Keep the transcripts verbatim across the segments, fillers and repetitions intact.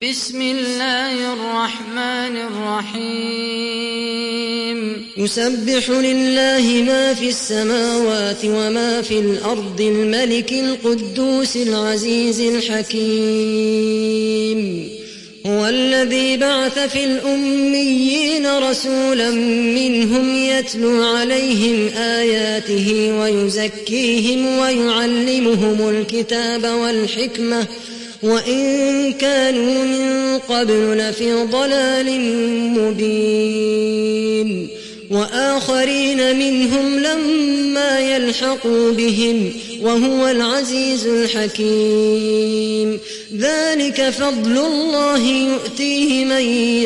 بسم الله الرحمن الرحيم يسبح لله ما في السماوات وما في الأرض الملك القدوس العزيز الحكيم هو الذي بعث في الأميين رسولا منهم يتلو عليهم آياته ويزكيهم ويعلمهم الكتاب والحكمة وإن كانوا من قبل لفي ضلال مبين وآخرين منهم لما يلحقوا بهم وهو العزيز الحكيم ذلك فضل الله يؤتيه من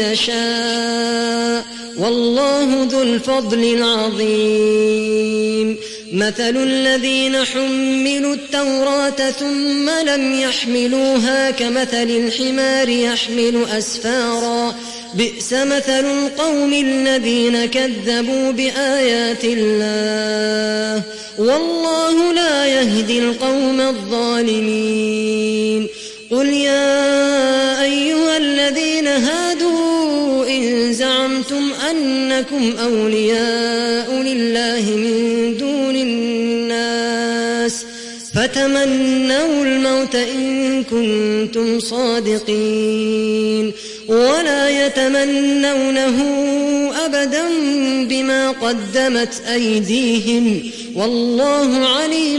يشاء والله ذو الفضل العظيم مثل الذين حملوا التوراة ثم لم يحملوها كمثل الحمار يحمل أسفارا بئس مثل القوم الذين كذبوا بآيات الله والله لا يهدي القوم الظالمين قل يا أيها الذين هادوا إن زعمتم أنكم أولياء لله من دون الناس فتمنوا الموت إن كنتم صادقين ولا يتمنونه أبدا بما قدمت أيديهم والله عليم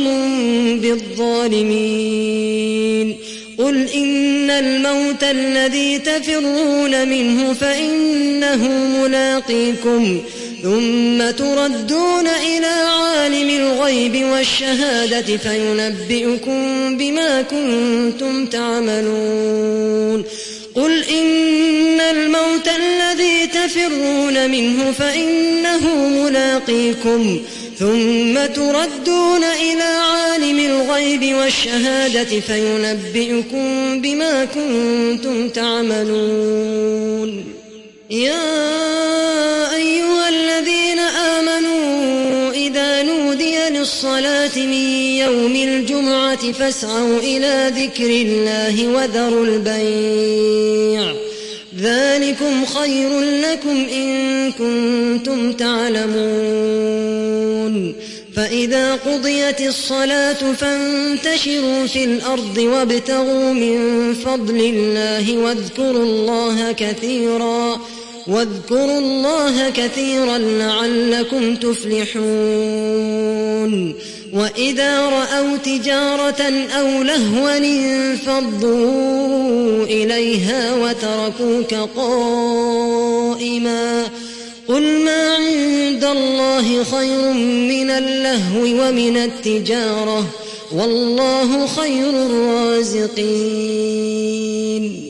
بالظالمين قل إن الموت الذي تفرون منه فإنه ملاقيكم ثم تردون إلى عالم الغيب والشهادة فينبئكم بما كنتم تعملون قل إن الموت الذي تفرون منه فإنه ملاقيكم ثم تردون إلى عالم الغيب والشهادة فينبئكم بما كنتم تعملون يا أيها الذين آمنوا إذا نودي للصلاة من يوم الجمعة فاسعوا إلى ذكر الله وذروا البيع ذلكم خير لكم إن كنتم تعلمون فإذا قضيت الصلاة فانتشروا في الأرض وابتغوا من فضل الله واذكروا الله كثيرا واذكروا الله كثيرا لعلكم تفلحون وإذا رأوا تجارة أو لهوا انفضوا إليها وتركوك قائما قل ما عند الله خير من اللهو ومن التجارة والله خير الرازقين